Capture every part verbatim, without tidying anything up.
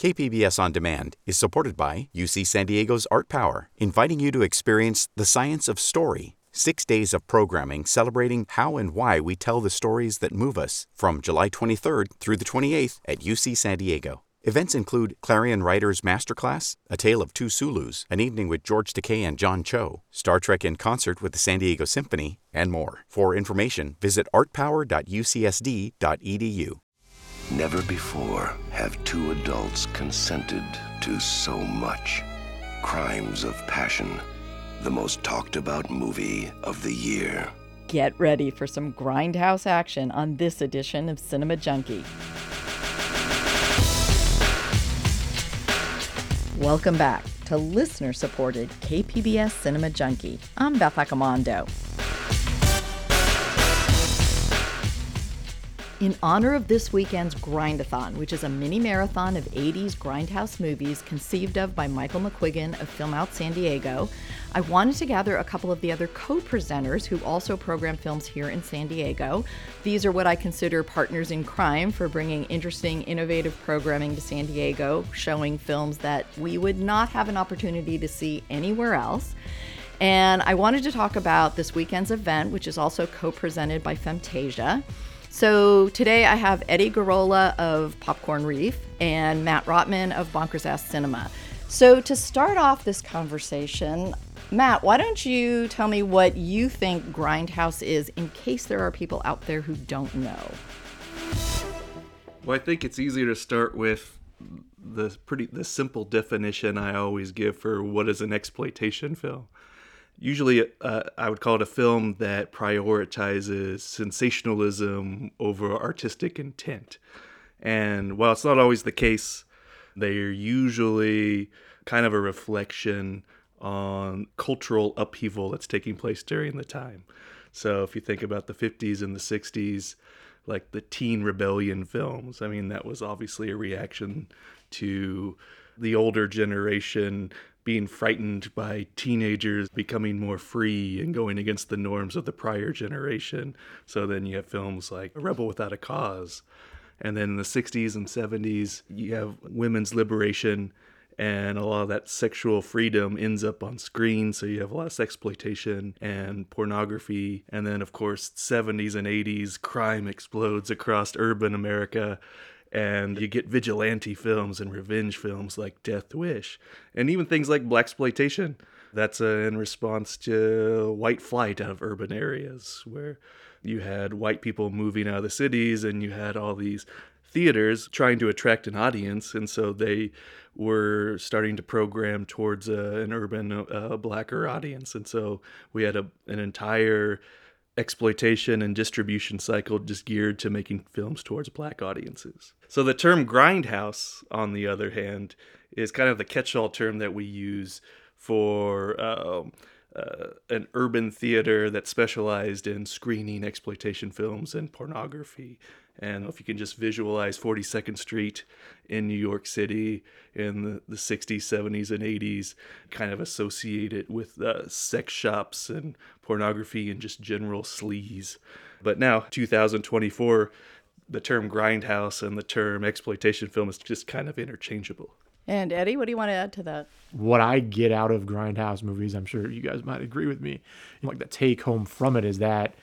K P B S On Demand is supported by U C San Diego's Art Power, inviting you to experience the science of story. Six days of programming celebrating how and why we tell the stories that move us from July twenty-third through the twenty-eighth at U C San Diego. Events include Clarion Writers Masterclass, A Tale of Two Sulus, an evening with George Takei and John Cho, Star Trek in concert with the San Diego Symphony, and more. For information, visit art power dot u c s d dot e d u. Never before have two adults consented to so much. Crimes of Passion, the most talked about movie of the year. Get ready for some grindhouse action on this edition of Cinema Junkie. Welcome back to listener-supported K P B S Cinema Junkie. I'm Beth Accomando. In honor of this weekend's Grindathon, which is a mini-marathon of eighties grindhouse movies conceived of by Michael McQuiggan of Film Out San Diego, I wanted to gather a couple of the other co-presenters who also program films here in San Diego. These are what I consider partners in crime for bringing interesting, innovative programming to San Diego, showing films that we would not have an opportunity to see anywhere else. And I wanted to talk about this weekend's event, which is also co-presented by Femtasia. So today I have Eddie Garola of Popcorn Reef and Matt Rotman of Bonkers Ass Cinema. So to start off this conversation, Matt, why don't you tell me what you think Grindhouse is in case there are people out there who don't know? Well, I think it's easier to start with the pretty the simple definition I always give for what is an exploitation film. Usually, uh, I would call it a film that prioritizes sensationalism over artistic intent. And while it's not always the case, they're usually kind of a reflection on cultural upheaval that's taking place during the time. So if you think about the fifties and the sixties, like the teen rebellion films, I mean, that was obviously a reaction to the older generation being frightened by teenagers becoming more free and going against the norms of the prior generation. So then you have films like A Rebel Without a Cause. And then in the sixties and seventies, you have women's liberation, and a lot of that sexual freedom ends up on screen. So you have a lot of sexploitation and pornography. And then, of course, seventies and eighties, crime explodes across urban America. And you get vigilante films and revenge films like Death Wish. And even things like blaxploitation. That's uh, in response to white flight out of urban areas, where you had white people moving out of the cities and you had all these theaters trying to attract an audience. And so they were starting to program towards uh, an urban uh, blacker audience. And so we had a, an entire exploitation and distribution cycle just geared to making films towards black audiences. So the term grindhouse, on the other hand, is kind of the catch-all term that we use for um, uh, an urban theater that specialized in screening exploitation films and pornography. And if you can just visualize forty-second Street in New York City in the, the sixties, seventies, and eighties, kind of associate it with uh, sex shops and pornography and just general sleaze. But now, two thousand twenty-four, the term grindhouse and the term exploitation film is just kind of interchangeable. And Eddie, what do you want to add to that? What I get out of grindhouse movies, I'm sure you guys might agree with me, like the take home from it is that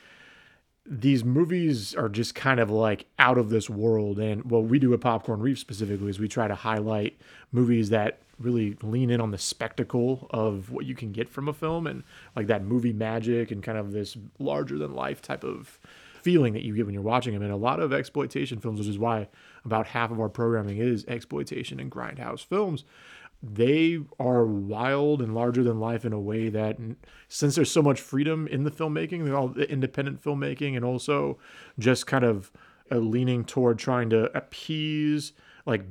these movies are just kind of like out of this world. And what we do at Popcorn Reef specifically is we try to highlight movies that really lean in on the spectacle of what you can get from a film and like that movie magic and kind of this larger than life type of feeling that you get when you're watching them. And a lot of exploitation films, which is why about half of our programming is exploitation and grindhouse films, they are wild and larger than life in a way that, since there's so much freedom in the filmmaking, all the independent filmmaking, and also just kind of a leaning toward trying to appease like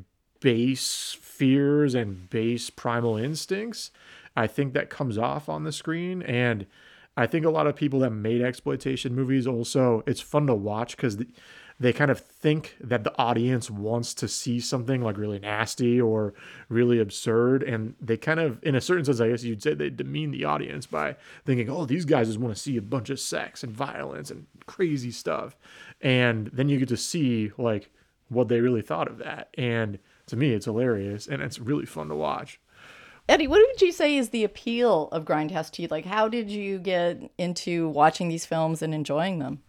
base fears and base primal instincts, I think that comes off on the screen. And I think a lot of people that made exploitation movies also, it's fun to watch because the, they kind of think that the audience wants to see something like really nasty or really absurd. And they kind of, in a certain sense, I guess you'd say they demean the audience by thinking, oh, these guys just want to see a bunch of sex and violence and crazy stuff. And then you get to see like what they really thought of that. And to me, it's hilarious and it's really fun to watch. Eddie, what would you say is the appeal of Grindhouse to you? Like, how did you get into watching these films and enjoying them?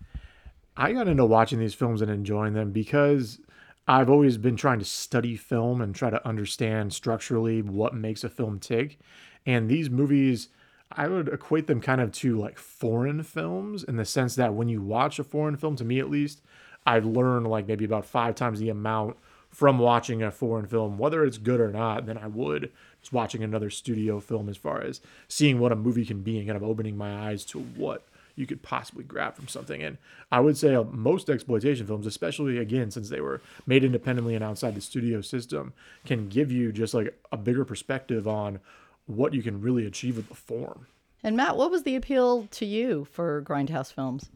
I got into watching these films and enjoying them because I've always been trying to study film and try to understand structurally what makes a film tick. And these movies, I would equate them kind of to like foreign films in the sense that when you watch a foreign film, to me at least, I've learned like maybe about five times the amount from watching a foreign film, whether it's good or not, than I would just watching another studio film, as far as seeing what a movie can be and kind of opening my eyes to what you could possibly grab from something. And I would say uh, most exploitation films, especially again, since they were made independently and outside the studio system, can give you just like a bigger perspective on what you can really achieve with the form. And Matt, what was the appeal to you for Grindhouse films?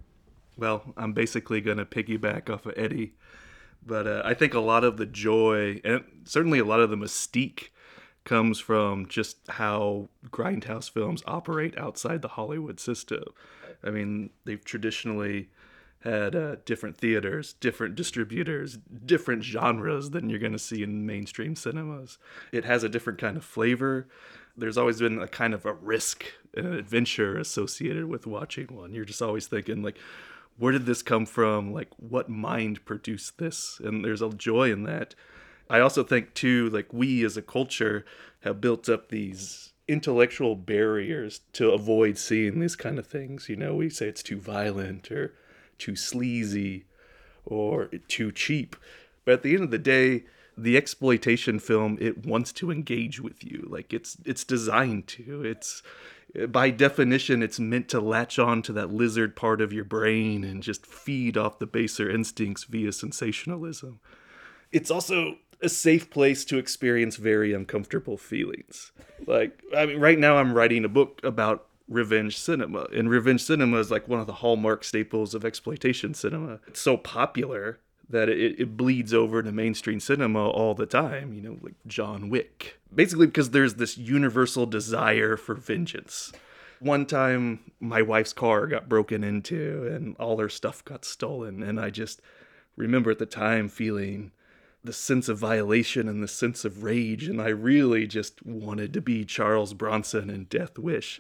Well, I'm basically going to piggyback off of Eddie. But uh, I think a lot of the joy, and certainly a lot of the mystique, comes from just how Grindhouse films operate outside the Hollywood system. I mean, they've traditionally had uh, different theaters, different distributors, different genres than you're going to see in mainstream cinemas. It has a different kind of flavor. There's always been a kind of a risk and an adventure associated with watching one. You're just always thinking, like, where did this come from? Like, what mind produced this? And there's a joy in that. I also think, too, like, we as a culture have built up these intellectual barriers to avoid seeing these kind of things. You know, we say it's too violent or too sleazy or too cheap. But at the end of the day, the exploitation film, it wants to engage with you. Like, it's it's designed to. It's... By definition, it's meant to latch on to that lizard part of your brain and just feed off the baser instincts via sensationalism. It's also a safe place to experience very uncomfortable feelings. Like, I mean, right now I'm writing a book about revenge cinema, and revenge cinema is like one of the hallmark staples of exploitation cinema. It's so popular that it, it bleeds over to mainstream cinema all the time, you know, like John Wick. Basically because there's this universal desire for vengeance. One time, my wife's car got broken into and all her stuff got stolen. And I just remember at the time feeling the sense of violation and the sense of rage. And I really just wanted to be Charles Bronson in Death Wish.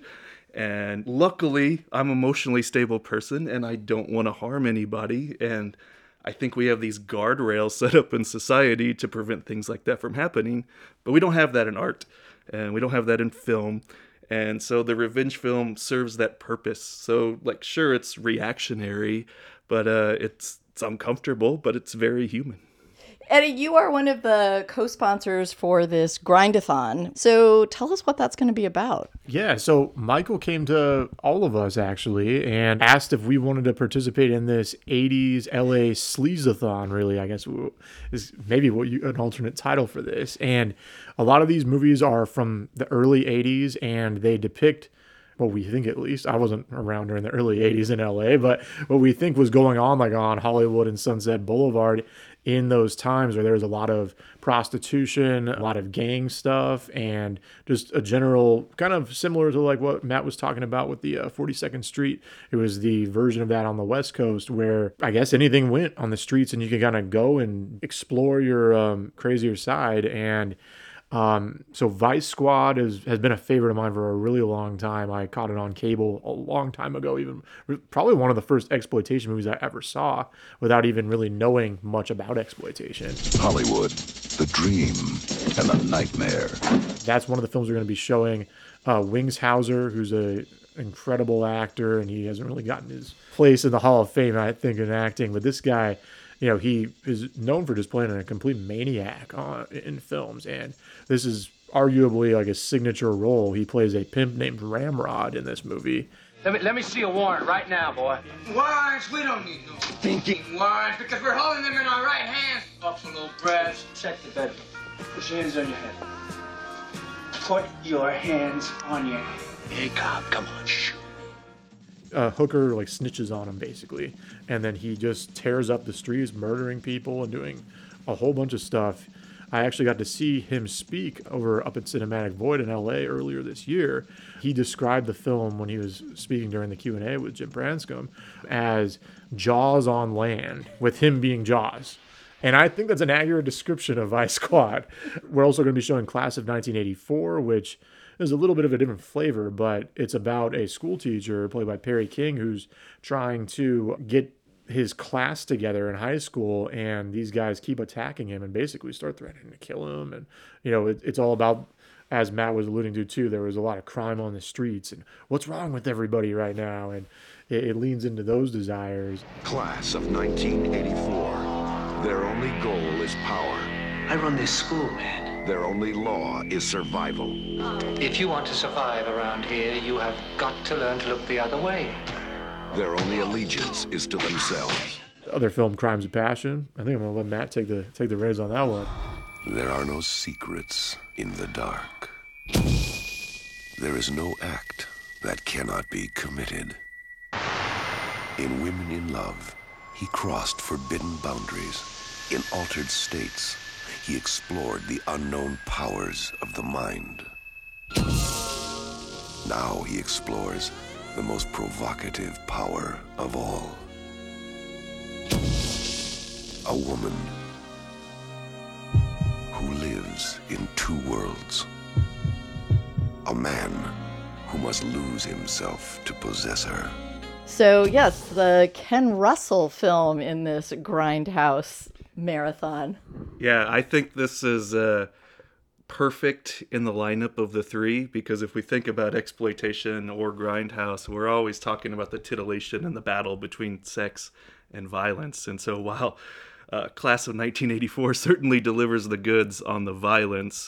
And luckily, I'm an emotionally stable person and I don't want to harm anybody. And I think we have these guardrails set up in society to prevent things like that from happening, but we don't have that in art, and we don't have that in film, and so the revenge film serves that purpose. So, like, sure, it's reactionary, but uh, it's, it's uncomfortable, but it's very human. Eddie, you are one of the co-sponsors for this Grindathon. So tell us what that's going to be about. Yeah, so Michael came to all of us, actually, and asked if we wanted to participate in this eighties L A Sleaze-a-thon, really, I guess is maybe what you, an alternate title for this. And a lot of these movies are from the early eighties, and they depict, well, we think at least, I wasn't around during the early eighties in L A, but what we think was going on like on Hollywood and Sunset Boulevard in those times where there was a lot of prostitution, a lot of gang stuff, and just a general kind of similar to like what Matt was talking about with the uh, forty-second Street. It was the version of that on the West Coast where I guess anything went on the streets and you could kind of go and explore your um, crazier side. And Um, so Vice Squad is, has been a favorite of mine for a really long time. I caught it on cable a long time ago, even probably one of the first exploitation movies I ever saw without even really knowing much about exploitation. Hollywood, the dream and the nightmare. That's one of the films we're going to be showing. Uh, Wings Hauser, who's a incredible actor, and he hasn't really gotten his place in the Hall of Fame, I think, in acting. But this guy, you know, he is known for just playing a complete maniac on, in films, and this is arguably like a signature role. He plays a pimp named Ramrod in this movie. Let me, let me see a warrant right now, boy. Warrants? We don't need no thinking warrants because we're holding them in our right hands. Buffalo Brass, check the bedroom. Put your hands on your head. Put your hands on your head. Hey, cop, come on, shoot. Uh, Hooker like snitches on him basically, and then he just tears up the streets, murdering people and doing a whole bunch of stuff. I actually got to see him speak over up at Cinematic Void in L A earlier this year. He described the film when he was speaking during the Q and A with Jim Branscombe as Jaws on land, with him being Jaws. And I think that's an accurate description of Vice Squad. We're also going to be showing Class of nineteen eighty-four, which is a little bit of a different flavor, but it's about a school teacher played by Perry King who's trying to get his class together in high school, and these guys keep attacking him and basically start threatening to kill him. And, you know, it, it's all about, as Matt was alluding to too, there was a lot of crime on the streets and what's wrong with everybody right now. And it, it leans into those desires. Class of nineteen eighty-four. Their only goal is power. I run this school, man. Their only law is survival. If you want to survive around here, you have got to learn to look the other way. Their only allegiance is to themselves. Other film, Crimes of Passion. I think I'm gonna let Matt take the take the reins on that one. There are no secrets in the dark. There is no act that cannot be committed. In Women in Love, he crossed forbidden boundaries. In Altered States, he explored the unknown powers of the mind. Now he explores the most provocative power of all. A woman who lives in two worlds. A man who must lose himself to possess her. So, yes, the Ken Russell film in this Grindhouse marathon. Yeah, I think this is uh, perfect in the lineup of the three, because if we think about exploitation or Grindhouse, we're always talking about the titillation and the battle between sex and violence. And so while uh, Class of nineteen eighty-four certainly delivers the goods on the violence,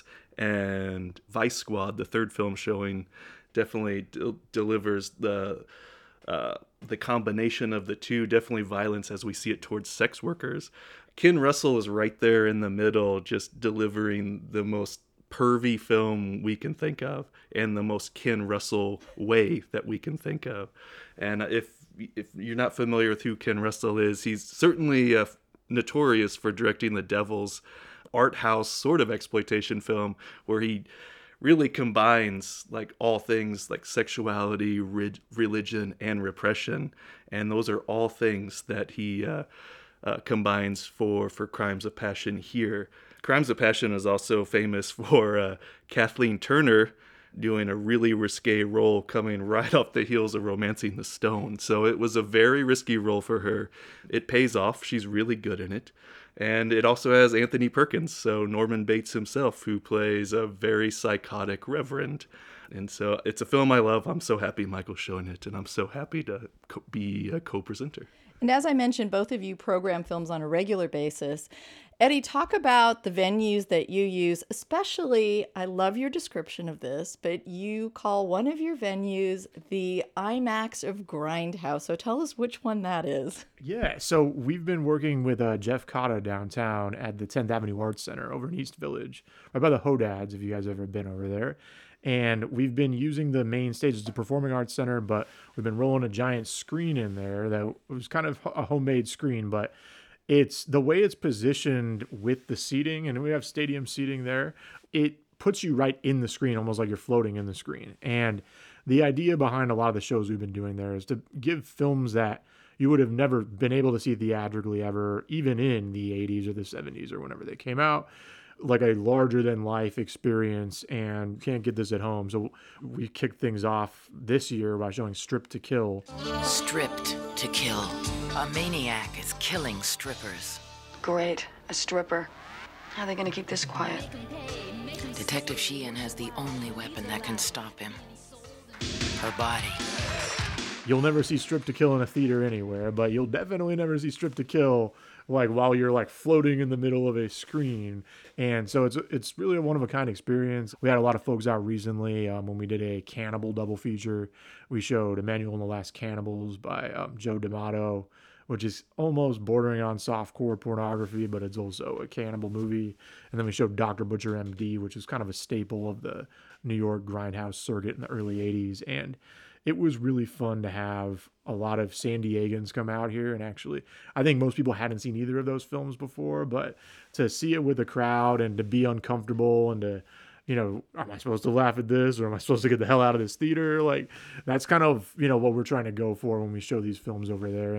and Vice Squad, the third film showing, definitely de- delivers the uh, the combination of the two, definitely violence as we see it towards sex workers. Ken Russell is right there in the middle, just delivering the most pervy film we can think of, and the most Ken Russell way that we can think of. And if if you're not familiar with who Ken Russell is, he's certainly uh, notorious for directing the Devil's art house sort of exploitation film, where he really combines like all things like sexuality, re- religion, and repression, and those are all things that he uh, uh, combines for for Crimes of Passion here. Crimes of Passion is also famous for uh, Kathleen Turner doing a really risque role coming right off the heels of Romancing the Stone. So it was a very risky role for her. It pays off. She's really good in it. And it also has Anthony Perkins, so Norman Bates himself, who plays a very psychotic reverend. And so it's a film I love. I'm so happy Michael's showing it, and I'm so happy to co- be a co-presenter. And as I mentioned, both of you program films on a regular basis. Eddie, talk about the venues that you use, especially, I love your description of this, but you call one of your venues the IMAX of Grindhouse. So tell us which one that is. Yeah, so we've been working with uh, Jeff Cotta downtown at the tenth Avenue Arts Center over in East Village, right by the Hodads, if you guys have ever been over there. And we've been using the main stage as a performing arts center, but we've been rolling a giant screen in there that was kind of a homemade screen, but it's the way it's positioned with the seating, and we have stadium seating there. It puts you right in the screen, almost like you're floating in the screen. And the idea behind a lot of the shows we've been doing there is to give films that you would have never been able to see theatrically ever, even in the eighties or the seventies or whenever they came out, like a larger than life experience, and can't get this at home. So we kicked things off this year by showing Stripped to Kill. Stripped to Kill. A maniac is killing strippers. Great, a stripper. How are they gonna keep this quiet? Detective Sheehan has the only weapon that can stop him. Her body. You'll never see Stripped to Kill in a theater anywhere, but you'll definitely never see Stripped to Kill like while you're like floating in the middle of a screen. And so it's it's really a one-of-a-kind experience. We had a lot of folks out recently um, when we did a cannibal double feature. We showed Emmanuel and the Last Cannibals by um, Joe D'Amato, which is almost bordering on softcore pornography, but it's also a cannibal movie. And then we showed Doctor Butcher M D, which is kind of a staple of the New York Grindhouse circuit in the early eighties. And it was really fun to have a lot of San Diegans come out here. And actually, I think most people hadn't seen either of those films before, but to see it with a crowd and to be uncomfortable and to, you know, am I supposed to laugh at this or am I supposed to get the hell out of this theater? Like, that's kind of, you know, what we're trying to go for when we show these films over there. And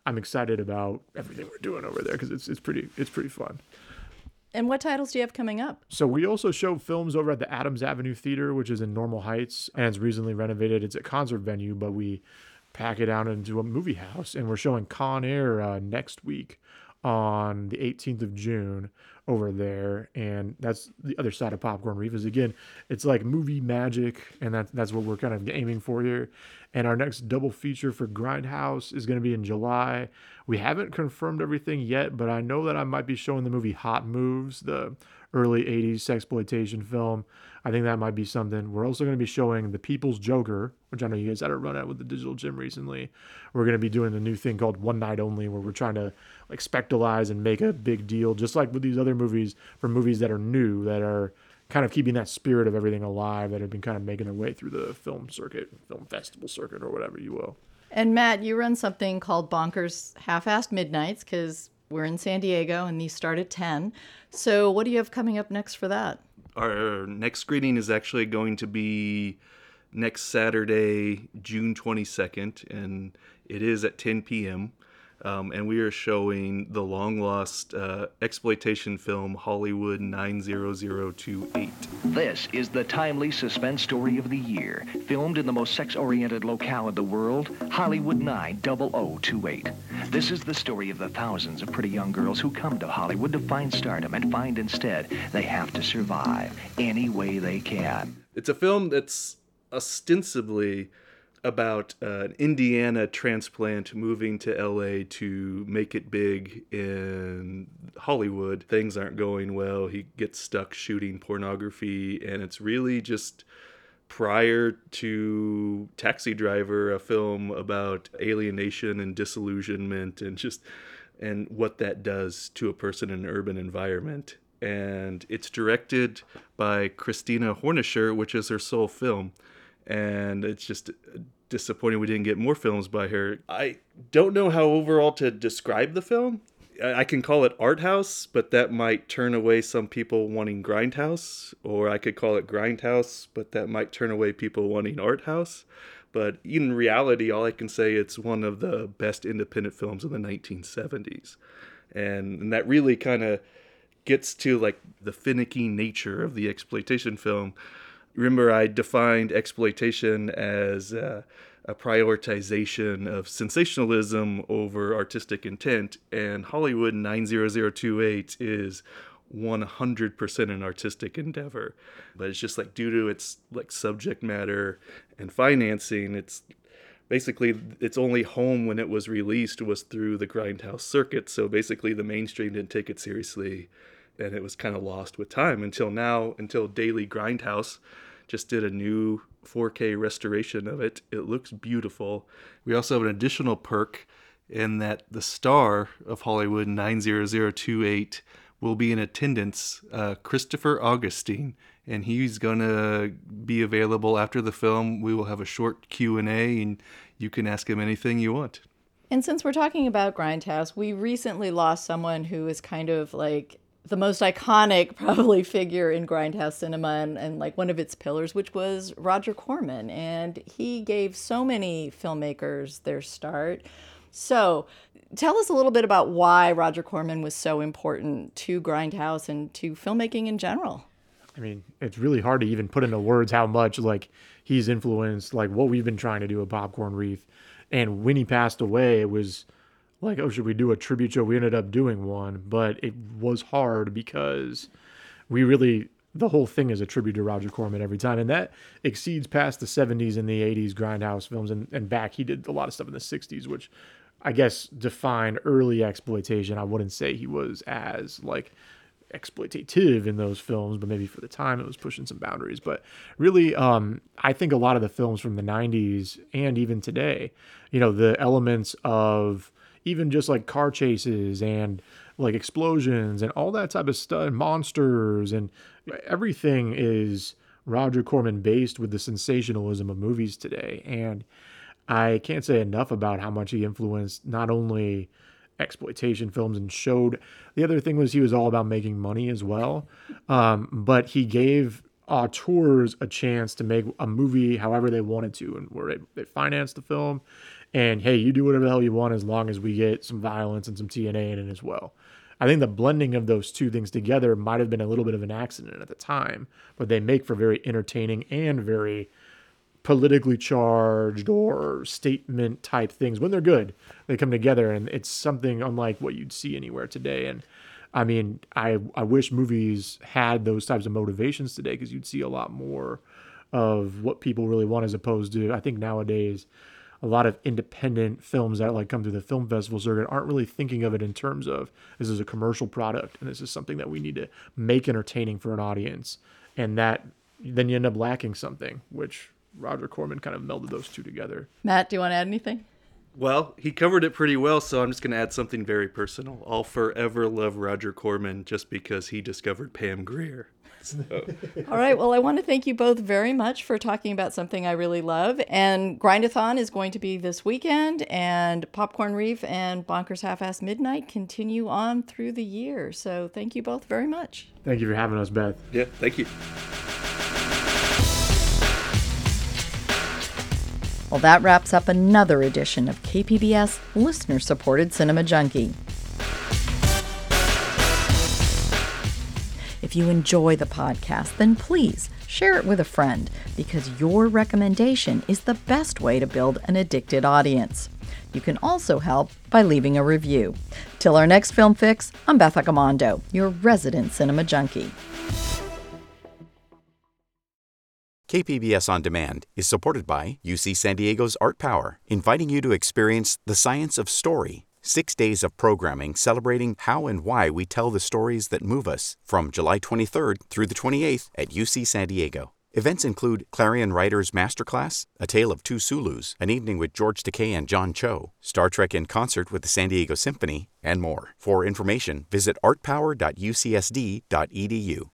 I'm excited about everything we're doing over there because it's it's pretty it's pretty fun. And what titles do you have coming up? So we also show films over at the Adams Avenue Theater, which is in Normal Heights, and it's recently renovated. It's a concert venue, but we pack it out into a movie house, and we're showing Con Air uh, next week on the eighteenth of June over there, and that's the other side of Popcorn Reef. Is again, it's like movie magic, and that's that's what we're kind of aiming for here. And our next double feature for Grindhouse is going to be in July. We haven't confirmed everything yet, but I know that I might be showing the movie Hot Moves, the early eighties sexploitation film. I think that might be something. We're also going to be showing The People's Joker, which I know you guys had a run at with the Digital Gym recently. We're going to be doing the new thing called One Night Only, where we're trying to like spectacleize and make a big deal, just like with these other movies, for movies that are new, that are kind of keeping that spirit of everything alive, that have been kind of making their way through the film circuit, film festival circuit, or whatever you will. And Matt, you run something called Bonkers Half-Assed Midnights, because we're in San Diego and these start at ten. So what do you have coming up next for that? Our next screening is actually going to be next Saturday, June twenty-second, and it is at ten p.m. Um, and we are showing the long-lost uh, exploitation film Hollywood nine zero zero two eight. This is the timely suspense story of the year, filmed in the most sex-oriented locale in the world, Hollywood nine zero zero two eight. This is the story of the thousands of pretty young girls who come to Hollywood to find stardom and find instead they have to survive any way they can. It's a film that's ostensibly about uh, an Indiana transplant moving to L A to make it big in Hollywood. Things aren't going well. He gets stuck shooting pornography, and it's really just prior to Taxi Driver, a film about alienation and disillusionment and just and what that does to a person in an urban environment. And it's directed by Christina Hornisher, which is her sole film. And it's just disappointing we didn't get more films by her. I don't know how overall to describe the film. I can call it art house, but that might turn away some people wanting Grindhouse. Or I could call it Grindhouse, but that might turn away people wanting art house. But in reality, all I can say, it's one of the best independent films of the nineteen seventies. And, and that really kind of gets to like the finicky nature of the exploitation film. Remember, I defined exploitation as uh, a prioritization of sensationalism over artistic intent, and Hollywood nine zero zero two eight is one hundred percent an artistic endeavor. But it's just like due to its like subject matter and financing, it's basically its only home when it was released was through the Grindhouse circuit. So basically the mainstream didn't take it seriously, and it was kind of lost with time until now, until Daily Grindhouse just did a new four K restoration of it. It looks beautiful. We also have an additional perk in that the star of Hollywood nine zero zero two eight will be in attendance, uh, Christopher Augustine, and he's going to be available after the film. We will have a short Q and A, and you can ask him anything you want. And since we're talking about Grindhouse, we recently lost someone who is kind of like the most iconic probably figure in Grindhouse cinema and, and like one of its pillars, which was Roger Corman. And he gave so many filmmakers their start. So tell us a little bit about why Roger Corman was so important to Grindhouse and to filmmaking in general. I mean, it's really hard to even put into words how much like he's influenced like what we've been trying to do at Popcorn Reef. And when he passed away, it was like, oh, should we do a tribute show? We ended up doing one, but it was hard because we really, the whole thing is a tribute to Roger Corman every time. And that exceeds past the seventies and the eighties Grindhouse films. And, and back, he did a lot of stuff in the sixties, which I guess defined early exploitation. I wouldn't say he was as like exploitative in those films, but maybe for the time it was pushing some boundaries. But really, um, I think a lot of the films from the nineties and even today, you know, the elements of even just like car chases and like explosions and all that type of stuff, monsters and everything is Roger Corman based with the sensationalism of movies today. And I can't say enough about how much he influenced not only exploitation films and showed, the other thing was he was all about making money as well. Um, but he gave auteurs a chance to make a movie however they wanted to, and where they, they financed the film. And hey, you do whatever the hell you want as long as we get some violence and some T N A in it as well. I think the blending of those two things together might have been a little bit of an accident at the time, but they make for very entertaining and very politically charged or statement type things. When they're good, they come together, and it's something unlike what you'd see anywhere today. And I mean, I I wish movies had those types of motivations today, because you'd see a lot more of what people really want, as opposed to, I think nowadays, a lot of independent films that like come through the film festival circuit aren't really thinking of it in terms of this is a commercial product and this is something that we need to make entertaining for an audience. And that then you end up lacking something, which Roger Corman kind of melded those two together. Matt, do you want to add anything? Well, he covered it pretty well, so I'm just going to add something very personal. I'll forever love Roger Corman just because he discovered Pam Grier. So. All right. Well, I want to thank you both very much for talking about something I really love. And Grindathon is going to be this weekend, and Popcorn Reef and Bonkers Half-Ass Midnight continue on through the year. So thank you both very much. Thank you for having us, Beth. Yeah, thank you. Well, that wraps up another edition of K P B S Listener-Supported Cinema Junkie. If you enjoy the podcast, then please share it with a friend, because your recommendation is the best way to build an addicted audience. You can also help by leaving a review. Till our next Film Fix, I'm Beth Accomando, your resident cinema junkie. K P B S On Demand is supported by U C San Diego's Art Power, inviting you to experience the science of story. Six days of programming celebrating how and why we tell the stories that move us, from July twenty-third through the twenty-eighth at U C San Diego. Events include Clarion Writers Masterclass, A Tale of Two Sulus, an evening with George Takei and John Cho, Star Trek in concert with the San Diego Symphony, and more. For information, visit art power dot u c s d dot e d u.